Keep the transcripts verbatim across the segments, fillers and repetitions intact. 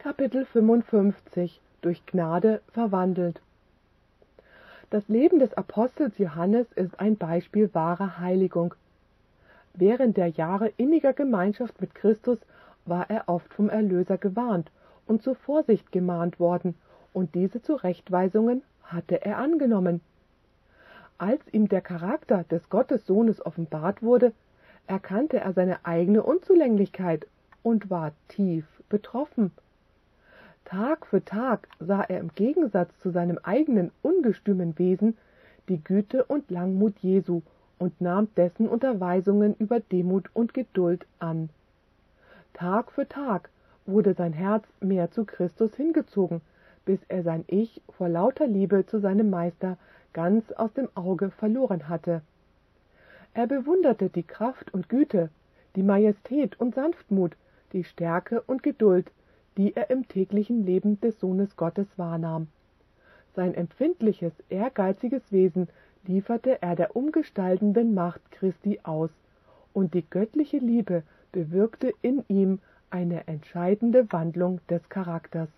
Kapitel fünfundfünfzig Durch Gnade verwandelt. Das Leben des Apostels Johannes ist ein Beispiel wahrer Heiligung. Während der Jahre inniger Gemeinschaft mit Christus war er oft vom Erlöser gewarnt und zur Vorsicht gemahnt worden, und diese Zurechtweisungen hatte er angenommen. Als ihm der Charakter des Gottessohnes offenbart wurde, erkannte er seine eigene Unzulänglichkeit und war tief betroffen. Tag für Tag sah er im Gegensatz zu seinem eigenen ungestümen Wesen die Güte und Langmut Jesu und nahm dessen Unterweisungen über Demut und Geduld an. Tag für Tag wurde sein Herz mehr zu Christus hingezogen, bis er sein Ich vor lauter Liebe zu seinem Meister ganz aus dem Auge verloren hatte. Er bewunderte die Kraft und Güte, die Majestät und Sanftmut, die Stärke und Geduld, die er im täglichen Leben des Sohnes Gottes wahrnahm. Sein empfindliches, ehrgeiziges Wesen lieferte er der umgestaltenden Macht Christi aus, und die göttliche Liebe bewirkte in ihm eine entscheidende Wandlung des Charakters.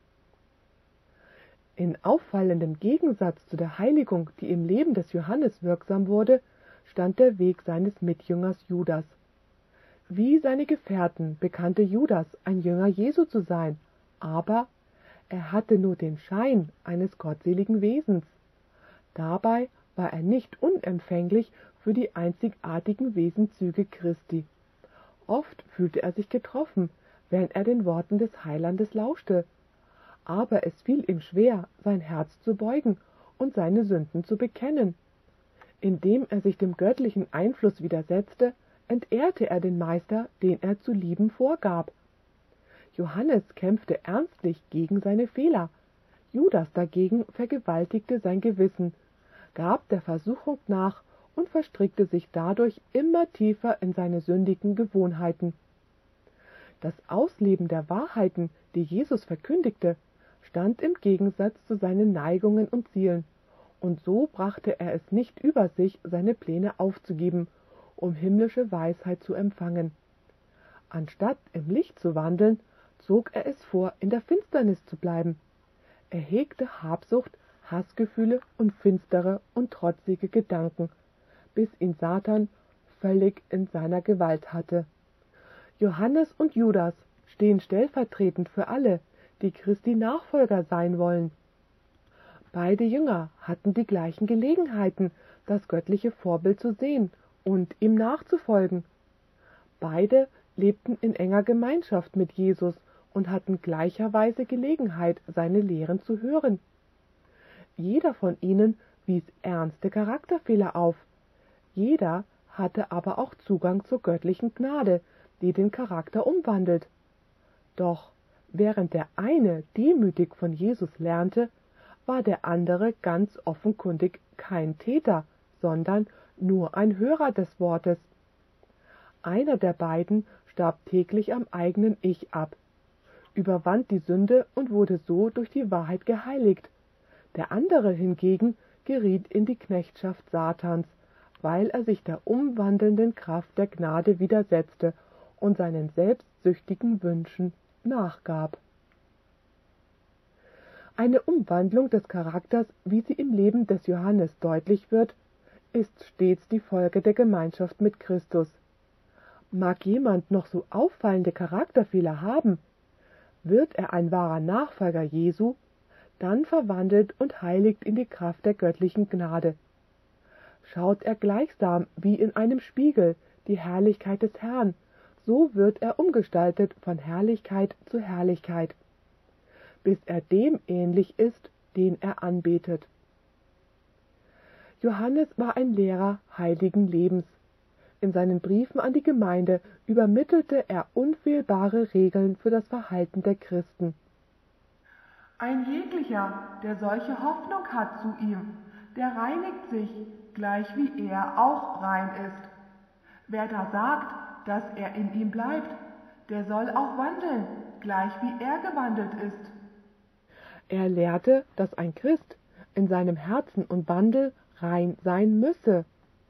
In auffallendem Gegensatz zu der Heiligung, die im Leben des Johannes wirksam wurde, stand der Weg seines Mitjüngers Judas. Wie seine Gefährten bekannte Judas, ein Jünger Jesu zu sein, aber er hatte nur den Schein eines gottseligen Wesens. Dabei war er nicht unempfänglich für die einzigartigen Wesenzüge Christi. Oft fühlte er sich getroffen, während er den Worten des Heilandes lauschte, aber es fiel ihm schwer, sein Herz zu beugen und seine Sünden zu bekennen. Indem er sich dem göttlichen Einfluss widersetzte, entehrte er den Meister, den er zu lieben vorgab. Johannes kämpfte ernstlich gegen seine Fehler. Judas dagegen vergewaltigte sein Gewissen, gab der Versuchung nach und verstrickte sich dadurch immer tiefer in seine sündigen Gewohnheiten. Das Ausleben der Wahrheiten, die Jesus verkündigte, stand im Gegensatz zu seinen Neigungen und Zielen, und so brachte er es nicht über sich, seine Pläne aufzugeben, um himmlische Weisheit zu empfangen. Anstatt im Licht zu wandeln, zog er es vor, in der Finsternis zu bleiben. Er hegte Habsucht, Hassgefühle und finstere und trotzige Gedanken, bis ihn Satan völlig in seiner Gewalt hatte. Johannes und Judas stehen stellvertretend für alle, die Christi Nachfolger sein wollen. Beide Jünger hatten die gleichen Gelegenheiten, das göttliche Vorbild zu sehen und ihm nachzufolgen. Beide lebten in enger Gemeinschaft mit Jesus und hatten gleicherweise Gelegenheit, seine Lehren zu hören. Jeder von ihnen wies ernste Charakterfehler auf. Jeder hatte aber auch Zugang zur göttlichen Gnade, die den Charakter umwandelt. Doch während der eine demütig von Jesus lernte, war der andere ganz offenkundig kein Täter, sondern nur ein Hörer des Wortes. Einer der beiden starb täglich am eigenen Ich ab, überwand die Sünde und wurde so durch die Wahrheit geheiligt. Der andere hingegen geriet in die Knechtschaft Satans, weil er sich der umwandelnden Kraft der Gnade widersetzte und seinen selbstsüchtigen Wünschen nachgab. Eine Umwandlung des Charakters, wie sie im Leben des Johannes deutlich wird, ist stets die Folge der Gemeinschaft mit Christus. Mag jemand noch so auffallende Charakterfehler haben, wird er ein wahrer Nachfolger Jesu, dann verwandelt und heiligt in die Kraft der göttlichen Gnade. Schaut er gleichsam wie in einem Spiegel die Herrlichkeit des Herrn, so wird er umgestaltet von Herrlichkeit zu Herrlichkeit, bis er dem ähnlich ist, den er anbetet. Johannes war ein Lehrer heiligen Lebens. In seinen Briefen an die Gemeinde übermittelte er unfehlbare Regeln für das Verhalten der Christen. Ein jeglicher, der solche Hoffnung hat zu ihm, der reinigt sich, gleich wie er auch rein ist. Wer da sagt, dass er in ihm bleibt, der soll auch wandeln, gleich wie er gewandelt ist. Er lehrte, dass ein Christ in seinem Herzen und Wandel rein sein müsse.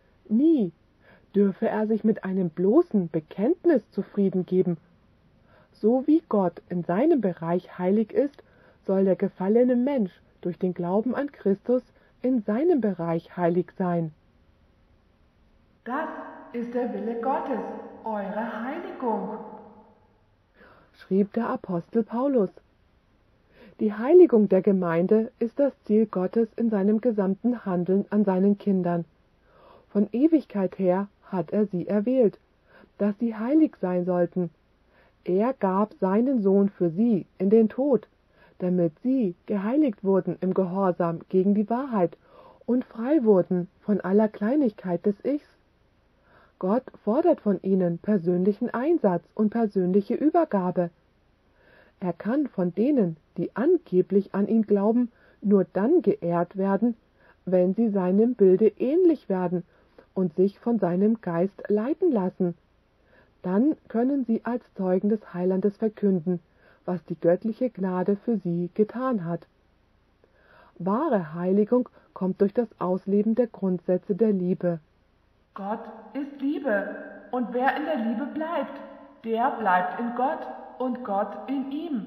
Nie dürfe er sich mit einem bloßen Bekenntnis zufrieden geben, So wie Gott in seinem Bereich heilig ist, soll der gefallene Mensch durch den Glauben an Christus in seinem Bereich heilig sein. Das ist der Wille Gottes, eure Heiligung, schrieb der Apostel Paulus. Die Heiligung der Gemeinde ist das Ziel Gottes in seinem gesamten Handeln an seinen Kindern. Von Ewigkeit her hat er sie erwählt, dass sie heilig sein sollten. Er gab seinen Sohn für sie in den Tod, damit sie geheiligt wurden im Gehorsam gegen die Wahrheit und frei wurden von aller Kleinigkeit des Ichs. Gott fordert von ihnen persönlichen Einsatz und persönliche Übergabe. Er kann von denen, die angeblich an ihn glauben, nur dann geehrt werden, wenn sie seinem Bilde ähnlich werden und sich von seinem Geist leiten lassen. Dann können sie als Zeugen des Heilandes verkünden, was die göttliche Gnade für sie getan hat. Wahre Heiligung kommt durch das Ausleben der Grundsätze der Liebe. Gott ist Liebe, und wer in der Liebe bleibt, der bleibt in Gott und Gott in ihm.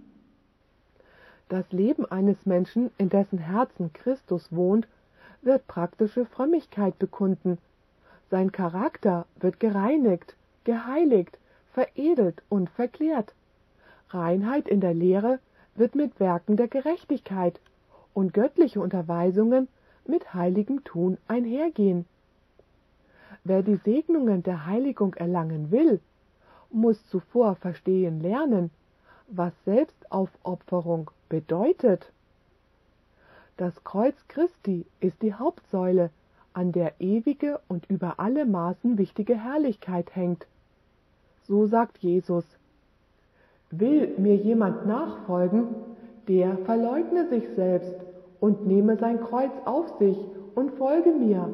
Das Leben eines Menschen, in dessen Herzen Christus wohnt, wird praktische Frömmigkeit bekunden. Sein Charakter wird gereinigt, geheiligt, veredelt und verklärt. Reinheit in der Lehre wird mit Werken der Gerechtigkeit und göttliche Unterweisungen mit heiligem Tun einhergehen. Wer die Segnungen der Heiligung erlangen will, muss zuvor verstehen lernen, was Selbstaufopferung bedeutet. Das Kreuz Christi ist die Hauptsäule, an der ewige und über alle Maßen wichtige Herrlichkeit hängt. So sagt Jesus: Will mir jemand nachfolgen, der verleugne sich selbst und nehme sein Kreuz auf sich und folge mir.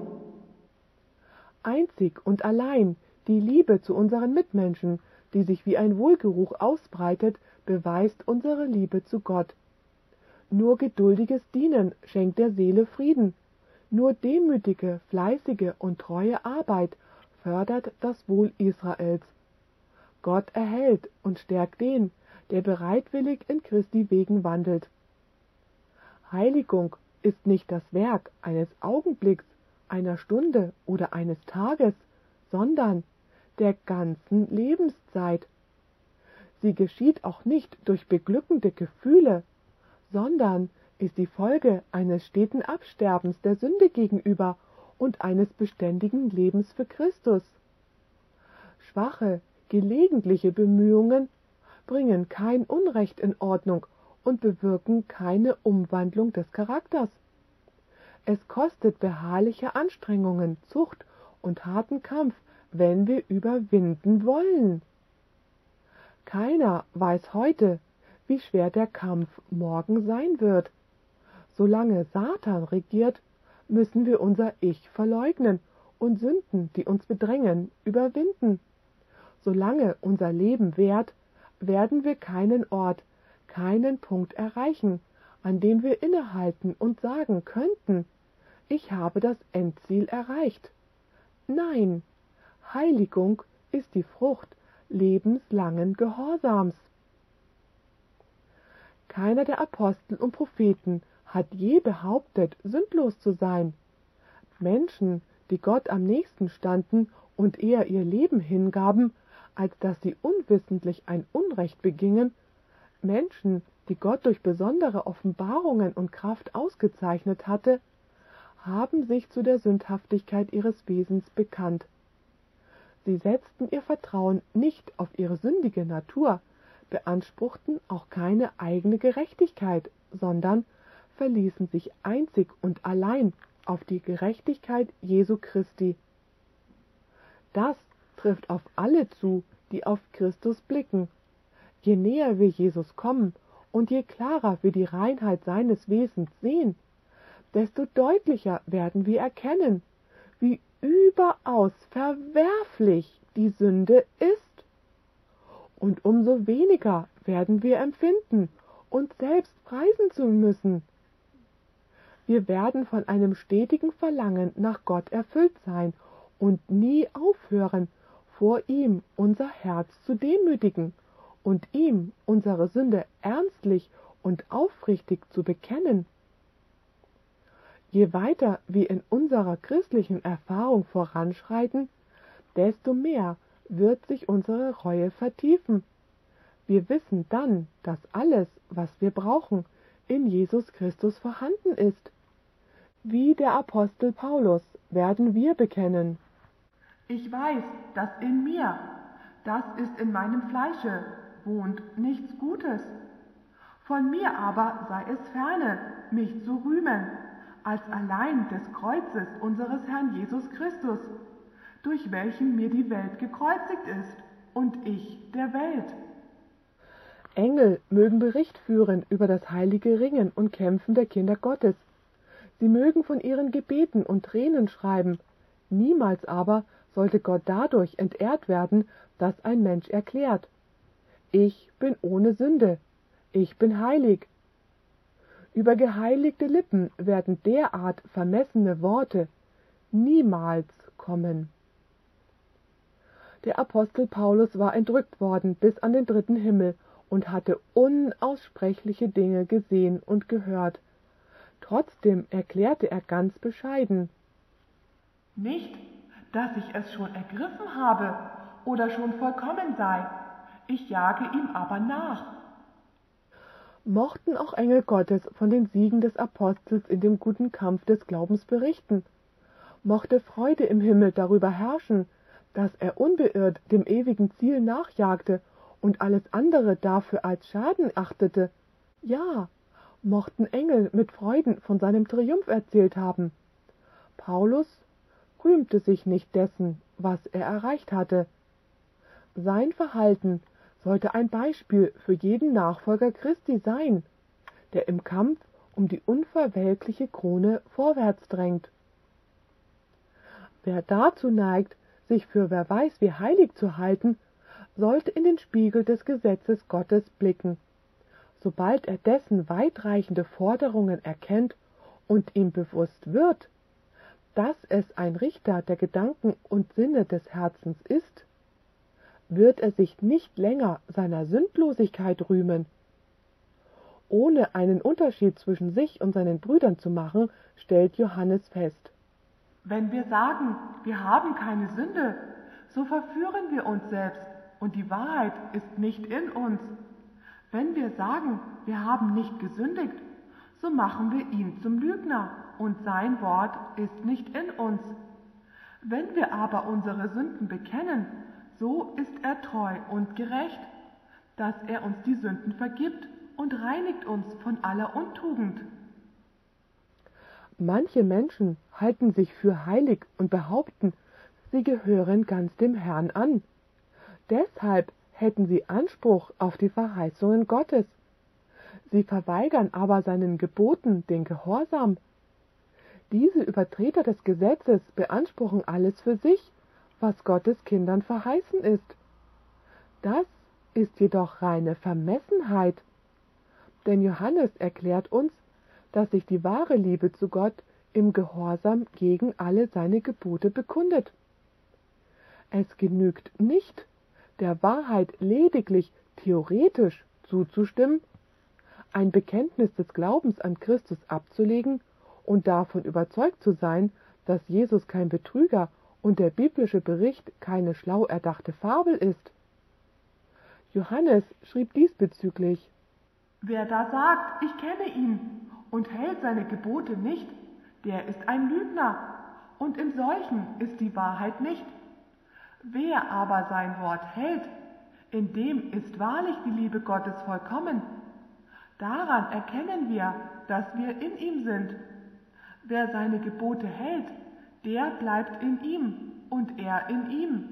Einzig und allein die Liebe zu unseren Mitmenschen, die sich wie ein Wohlgeruch ausbreitet, beweist unsere Liebe zu Gott. Nur geduldiges Dienen schenkt der Seele Frieden. Nur demütige, fleißige und treue Arbeit fördert das Wohl Israels. Gott erhält und stärkt den, der bereitwillig in Christi Wegen wandelt. Heiligung ist nicht das Werk eines Augenblicks, einer Stunde oder eines Tages, sondern der ganzen Lebenszeit. Sie geschieht auch nicht durch beglückende Gefühle, sondern ist die Folge eines steten Absterbens der Sünde gegenüber und eines beständigen Lebens für Christus. Schwache, gelegentliche Bemühungen bringen kein Unrecht in Ordnung und bewirken keine Umwandlung des Charakters. Es kostet beharrliche Anstrengungen, Zucht und harten Kampf, wenn wir überwinden wollen. Keiner weiß heute, wie schwer der Kampf morgen sein wird. Solange Satan regiert, müssen wir unser Ich verleugnen und Sünden, die uns bedrängen, überwinden. Solange unser Leben währt, werden wir keinen Ort, keinen Punkt erreichen, an dem wir innehalten und sagen könnten: Ich habe das Endziel erreicht. Nein, Heiligung ist die Frucht lebenslangen Gehorsams. Keiner der Apostel und Propheten hat je behauptet, sündlos zu sein. Menschen, die Gott am nächsten standen und eher ihr Leben hingaben, als dass sie unwissentlich ein Unrecht begingen, Menschen, die Gott durch besondere Offenbarungen und Kraft ausgezeichnet hatte, haben sich zu der Sündhaftigkeit ihres Wesens bekannt. Sie setzten ihr Vertrauen nicht auf ihre sündige Natur, beanspruchten auch keine eigene Gerechtigkeit, sondern verließen sich einzig und allein auf die Gerechtigkeit Jesu Christi. Das trifft auf alle zu, die auf Christus blicken. Je näher wir Jesus kommen und je klarer wir die Reinheit seines Wesens sehen, desto deutlicher werden wir erkennen, wie überaus verwerflich die Sünde ist. Und umso weniger werden wir empfinden, uns selbst preisen zu müssen. Wir werden von einem stetigen Verlangen nach Gott erfüllt sein und nie aufhören, vor ihm unser Herz zu demütigen und ihm unsere Sünde ernstlich und aufrichtig zu bekennen. Je weiter wir in unserer christlichen Erfahrung voranschreiten, desto mehr wird sich unsere Reue vertiefen. Wir wissen dann, dass alles, was wir brauchen, in Jesus Christus vorhanden ist. Wie der Apostel Paulus werden wir bekennen: Ich weiß, dass in mir, das ist in meinem Fleische, wohnt nichts Gutes. Von mir aber sei es ferne, mich zu rühmen, als allein des Kreuzes unseres Herrn Jesus Christus, durch welchen mir die Welt gekreuzigt ist und ich der Welt. Engel mögen Bericht führen über das heilige Ringen und Kämpfen der Kinder Gottes. Sie mögen von ihren Gebeten und Tränen schreiben. Niemals aber sollte Gott dadurch entehrt werden, dass ein Mensch erklärt: Ich bin ohne Sünde, ich bin heilig. Über geheiligte Lippen werden derart vermessene Worte niemals kommen. Der Apostel Paulus war entrückt worden bis an den dritten Himmel und hatte unaussprechliche Dinge gesehen und gehört. Trotzdem erklärte er ganz bescheiden: Nicht, dass ich es schon ergriffen habe oder schon vollkommen sei, ich jage ihm aber nach. Mochten auch Engel Gottes von den Siegen des Apostels in dem guten Kampf des Glaubens berichten, mochte Freude im Himmel darüber herrschen, dass er unbeirrt dem ewigen Ziel nachjagte und alles andere dafür als Schaden achtete, ja, mochten Engel mit Freuden von seinem Triumph erzählt haben. Paulus rühmte sich nicht dessen, was er erreicht hatte. Sein Verhalten sollte ein Beispiel für jeden Nachfolger Christi sein, der im Kampf um die unverwelkliche Krone vorwärts drängt. Wer dazu neigt, sich für wer weiß wie heilig zu halten, sollte in den Spiegel des Gesetzes Gottes blicken. Sobald er dessen weitreichende Forderungen erkennt und ihm bewusst wird, dass es ein Richter der Gedanken und Sinne des Herzens ist, wird er sich nicht länger seiner Sündlosigkeit rühmen. Ohne einen Unterschied zwischen sich und seinen Brüdern zu machen, stellt Johannes fest: Wenn wir sagen, wir haben keine Sünde, so verführen wir uns selbst und die Wahrheit ist nicht in uns. Wenn wir sagen, wir haben nicht gesündigt, so machen wir ihn zum Lügner und sein Wort ist nicht in uns. Wenn wir aber unsere Sünden bekennen, so ist er treu und gerecht, dass er uns die Sünden vergibt und reinigt uns von aller Untugend. Manche Menschen halten sich für heilig und behaupten, sie gehören ganz dem Herrn an. Deshalb hätten sie Anspruch auf die Verheißungen Gottes. Sie verweigern aber seinen Geboten den Gehorsam. Diese Übertreter des Gesetzes beanspruchen alles für sich, was Gottes Kindern verheißen ist. Das ist jedoch reine Vermessenheit. Denn Johannes erklärt uns, dass sich die wahre Liebe zu Gott im Gehorsam gegen alle seine Gebote bekundet. Es genügt nicht, der Wahrheit lediglich theoretisch zuzustimmen, ein Bekenntnis des Glaubens an Christus abzulegen und davon überzeugt zu sein, dass Jesus kein Betrüger und der biblische Bericht keine schlau erdachte Fabel ist. Johannes schrieb diesbezüglich: Wer da sagt, ich kenne ihn und hält seine Gebote nicht, der ist ein Lügner, und im solchen ist die Wahrheit nicht. Wer aber sein Wort hält, in dem ist wahrlich die Liebe Gottes vollkommen. Daran erkennen wir, dass wir in ihm sind. Wer seine Gebote hält, der bleibt in ihm und er in ihm.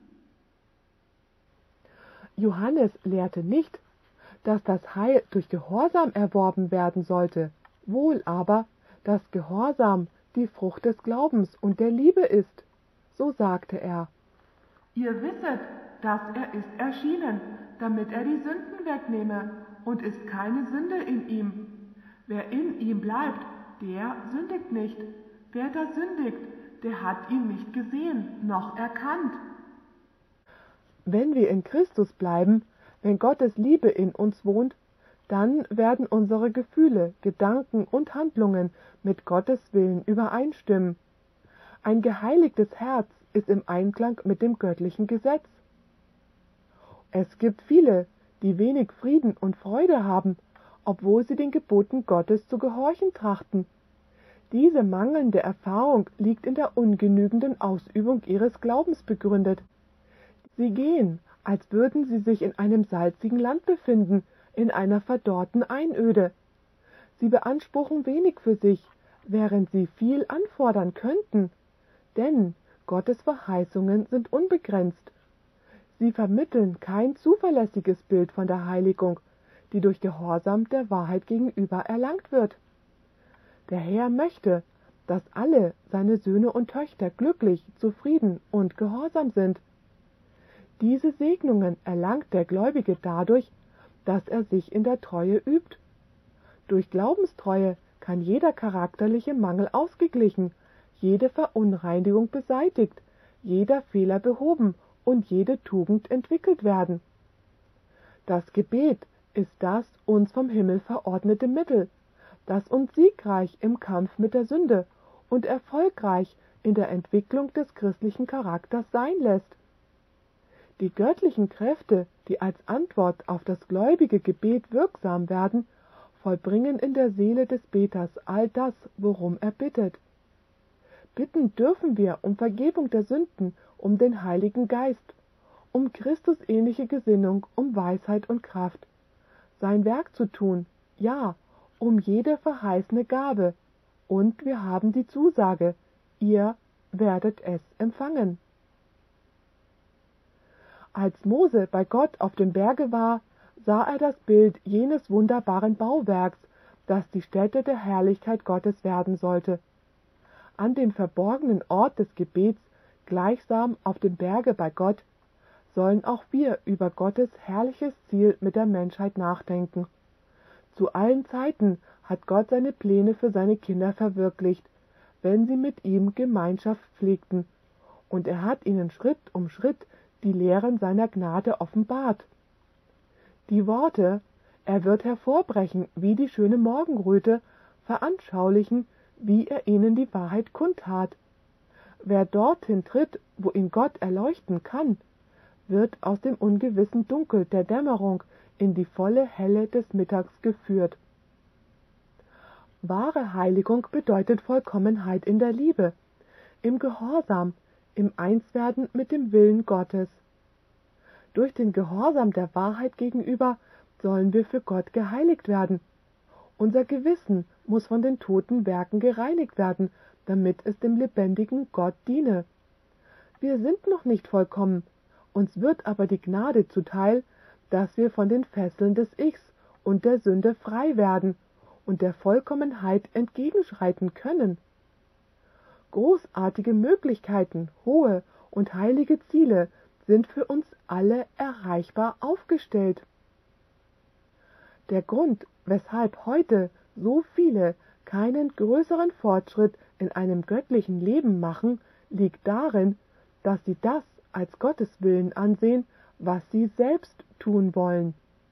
Johannes lehrte nicht, dass das Heil durch Gehorsam erworben werden sollte, wohl aber, dass Gehorsam die Frucht des Glaubens und der Liebe ist. So sagte er: Ihr wisset, dass er ist erschienen, damit er die Sünden wegnehme, und ist keine Sünde in ihm. Wer in ihm bleibt, der sündigt nicht. Wer da sündigt, der hat ihn nicht gesehen noch erkannt. Wenn wir in Christus bleiben, Wenn Gottes Liebe in uns wohnt, dann werden unsere Gefühle, Gedanken und Handlungen mit Gottes Willen übereinstimmen. Ein geheiligtes Herz ist im Einklang mit dem göttlichen Gesetz. Es gibt viele, die wenig Frieden und Freude haben, obwohl sie den Geboten Gottes zu gehorchen trachten. Diese mangelnde Erfahrung liegt in der ungenügenden Ausübung ihres Glaubens begründet. Sie gehen, als würden sie sich in einem salzigen Land befinden, in einer verdorrten Einöde. Sie beanspruchen wenig für sich, während sie viel anfordern könnten, denn Gottes Verheißungen sind unbegrenzt. Sie vermitteln kein zuverlässiges Bild von der Heiligung, die durch Gehorsam der Wahrheit gegenüber erlangt wird. Der Herr möchte, dass alle seine Söhne und Töchter glücklich, zufrieden und gehorsam sind. Diese Segnungen erlangt der Gläubige dadurch, dass er sich in der Treue übt. Durch Glaubenstreue kann jeder charakterliche Mangel ausgeglichen, jede Verunreinigung beseitigt, jeder Fehler behoben und jede Tugend entwickelt werden. Das Gebet ist das uns vom Himmel verordnete Mittel, das uns siegreich im Kampf mit der Sünde und erfolgreich in der Entwicklung des christlichen Charakters sein lässt. Die göttlichen Kräfte, die als Antwort auf das gläubige Gebet wirksam werden, vollbringen in der Seele des Beters all das, worum er bittet. Bitten dürfen wir um Vergebung der Sünden, um den Heiligen Geist, um Christusähnliche Gesinnung, um Weisheit und Kraft, sein Werk zu tun, ja, um jede verheißene Gabe, und wir haben die Zusage, ihr werdet es empfangen. Als Mose bei Gott auf dem Berge war, sah er das Bild jenes wunderbaren Bauwerks, das die Stätte der Herrlichkeit Gottes werden sollte. An dem verborgenen Ort des Gebets, gleichsam auf dem Berge bei Gott, sollen auch wir über Gottes herrliches Ziel mit der Menschheit nachdenken. Zu allen Zeiten hat Gott seine Pläne für seine Kinder verwirklicht, wenn sie mit ihm Gemeinschaft pflegten, und er hat ihnen Schritt um Schritt die Lehren seiner Gnade offenbart. Die Worte, er wird hervorbrechen wie die schöne Morgenröte, veranschaulichen, wie er ihnen die Wahrheit kundtat. Wer dorthin tritt, wo ihn Gott erleuchten kann, wird aus dem ungewissen Dunkel der Dämmerung in die volle Helle des Mittags geführt. Wahre Heiligung bedeutet Vollkommenheit in der Liebe, im Gehorsam, im Einswerden mit dem Willen Gottes. Durch den Gehorsam der Wahrheit gegenüber sollen wir für Gott geheiligt werden. Unser Gewissen muss von den toten Werken gereinigt werden, damit es dem lebendigen Gott diene. Wir sind noch nicht vollkommen, uns wird aber die Gnade zuteil, dass wir von den Fesseln des Ichs und der Sünde frei werden und der Vollkommenheit entgegenschreiten können. Großartige Möglichkeiten, hohe und heilige Ziele sind für uns alle erreichbar aufgestellt. Der Grund, weshalb heute so viele keinen größeren Fortschritt in einem göttlichen Leben machen, liegt darin, dass sie das als Gottes Willen ansehen, was sie selbst tun wollen.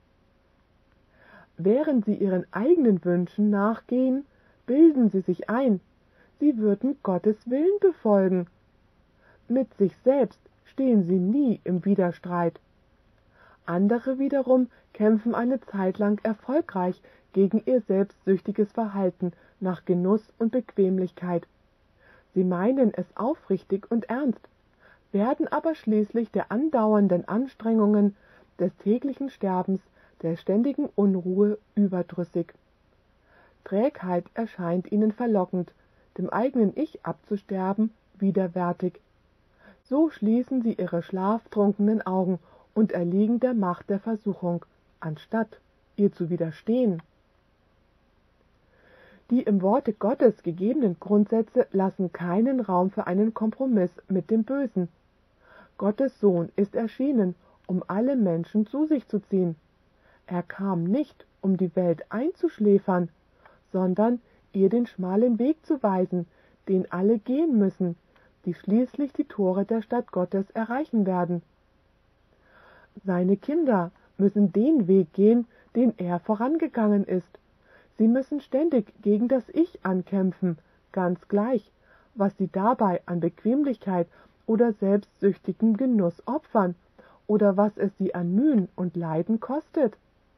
Während sie ihren eigenen Wünschen nachgehen, bilden sie sich ein, sie würden Gottes Willen befolgen. Mit sich selbst stehen sie nie im Widerstreit. Andere wiederum kämpfen eine Zeit lang erfolgreich gegen ihr selbstsüchtiges Verhalten nach Genuss und Bequemlichkeit. Sie meinen es aufrichtig und ernst, werden aber schließlich der andauernden Anstrengungen, des täglichen Sterbens, der ständigen Unruhe überdrüssig. Trägheit erscheint ihnen verlockend, dem eigenen Ich abzusterben, widerwärtig. So schließen sie ihre schlaftrunkenen Augen und erliegen der Macht der Versuchung, anstatt ihr zu widerstehen. Die im Worte Gottes gegebenen Grundsätze lassen keinen Raum für einen Kompromiss mit dem Bösen. Gottes Sohn ist erschienen, um alle Menschen zu sich zu ziehen. Er kam nicht, um die Welt einzuschläfern, sondern ihr den schmalen Weg zu weisen, den alle gehen müssen, die schließlich die Tore der Stadt Gottes erreichen werden. Seine Kinder müssen den Weg gehen, den er vorangegangen ist. Sie müssen ständig gegen das Ich ankämpfen, ganz gleich, was sie dabei an Bequemlichkeit oder selbstsüchtigem Genuss opfern oder was es sie an Mühen und Leiden kostet.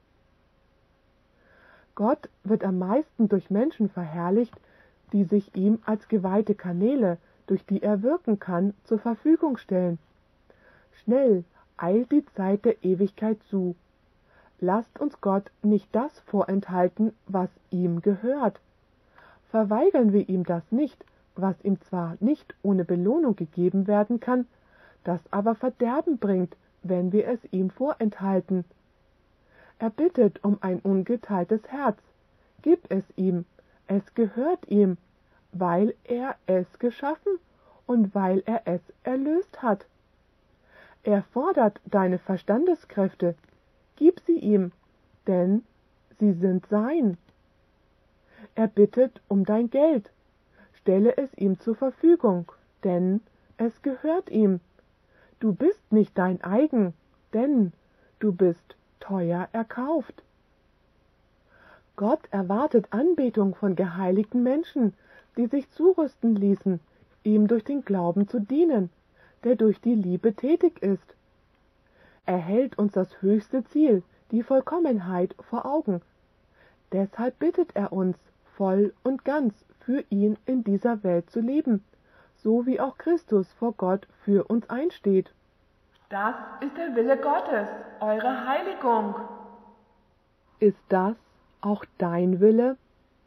Gott wird am meisten durch Menschen verherrlicht, die sich ihm als geweihte Kanäle, durch die er wirken kann, zur Verfügung stellen. Schnell eilt die Zeit der Ewigkeit zu. Lasst uns Gott nicht das vorenthalten, was ihm gehört. Verweigern wir ihm das nicht, was ihm zwar nicht ohne Belohnung gegeben werden kann, das aber Verderben bringt, wenn wir es ihm vorenthalten. Er bittet um ein ungeteiltes Herz. Gib es ihm, es gehört ihm, weil er es geschaffen und weil er es erlöst hat. Er fordert deine Verstandeskräfte, gib sie ihm, denn sie sind sein. Er bittet um dein Geld, stelle es ihm zur Verfügung, denn es gehört ihm. Du bist nicht dein eigen, denn du bist teuer erkauft. Gott erwartet Anbetung von geheiligten Menschen, die sich zurüsten ließen, ihm durch den Glauben zu dienen, der durch die Liebe tätig ist. Er hält uns das höchste Ziel, die Vollkommenheit, vor Augen. Deshalb bittet er uns, voll und ganz für ihn in dieser Welt zu leben, so wie auch Christus vor Gott für uns einsteht. Das ist der Wille Gottes, eure Heiligung. Ist das auch dein Wille?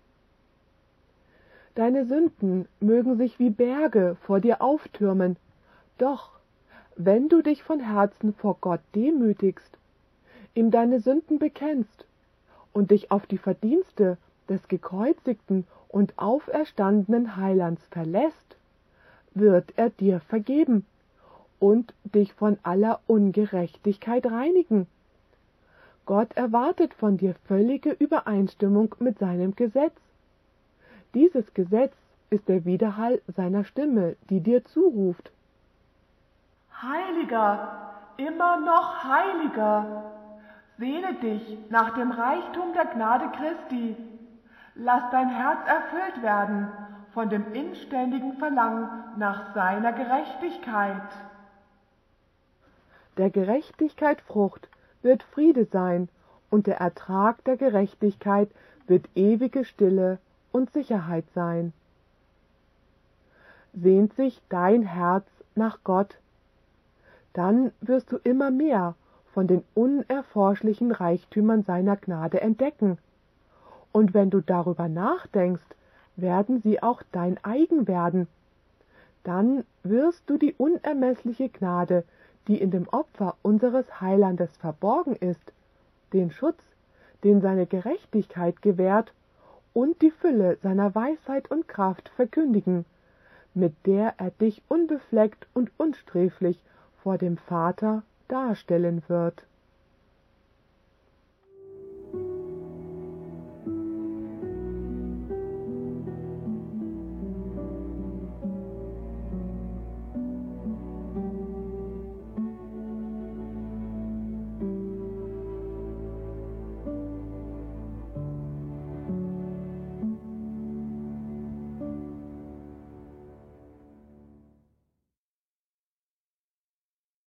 Deine Sünden mögen sich wie Berge vor dir auftürmen, doch wenn du dich von Herzen vor Gott demütigst, ihm deine Sünden bekennst und dich auf die Verdienste des gekreuzigten und auferstandenen Heilands verlässt, wird er dir vergeben und dich von aller Ungerechtigkeit reinigen. Gott erwartet von dir völlige Übereinstimmung mit seinem Gesetz. Dieses Gesetz ist der Widerhall seiner Stimme, die dir zuruft. Heiliger, immer noch heiliger, sehne dich nach dem Reichtum der Gnade Christi. Lass dein Herz erfüllt werden von dem inständigen Verlangen nach seiner Gerechtigkeit. Der Gerechtigkeit Frucht wird Friede sein, und der Ertrag der Gerechtigkeit wird ewige Stille und Sicherheit sein. Sehnt sich dein Herz nach Gott, dann wirst du immer mehr von den unerforschlichen Reichtümern seiner Gnade entdecken. Und wenn du darüber nachdenkst, werden sie auch dein eigen werden. Dann wirst du die unermessliche Gnade, die in dem Opfer unseres Heilandes verborgen ist, den Schutz, den seine Gerechtigkeit gewährt, und die Fülle seiner Weisheit und Kraft verkündigen, mit der er dich unbefleckt und unsträflich vor dem Vater darstellen wird.